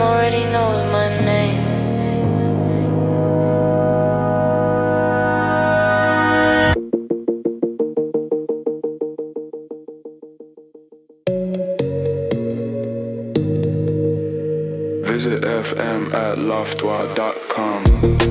already knows my name. Visit FM at loftwire.com.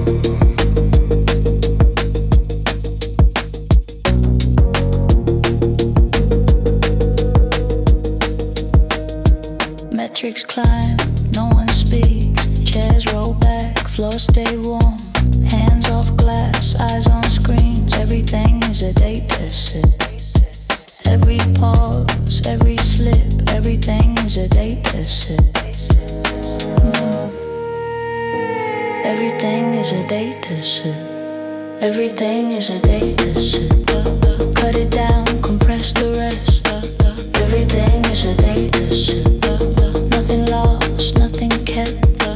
Metrics climb, no one speaks. Chairs roll back, floors stay warm. Hands off glass, eyes on screens. Everything is a data set. Every pause, every slip, everything is a data set. Everything is a data set. Everything is a data set. Cut it down, compress the rest. Everything is a data set. Nothing lost, nothing kept.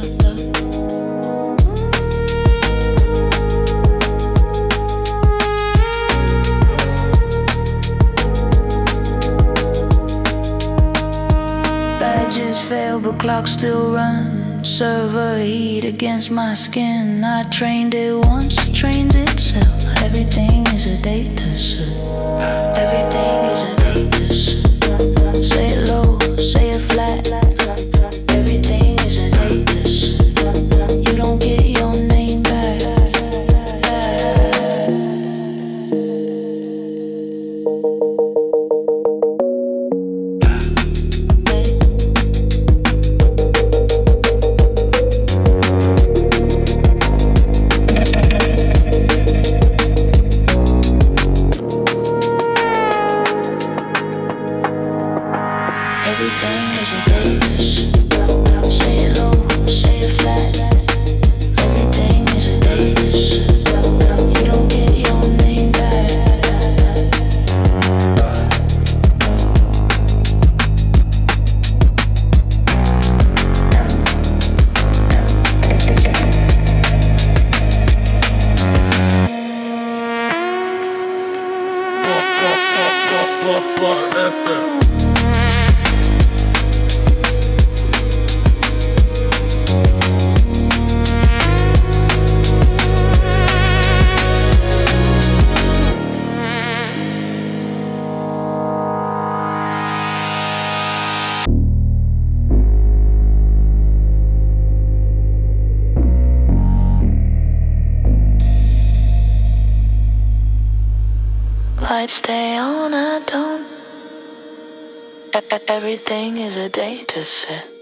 Badges fail, but clocks still run. Server heat against my skin. I trained it once, it trains itself. Everything is a data set. Everything is a data set. Say it low, say it flat. Everything is a data set. You don't get your name back. Everything is a data set. Say it low, say it flat. Everything is a data set. You don't get your name back. Lights stay on, I don't. Everything is a data set.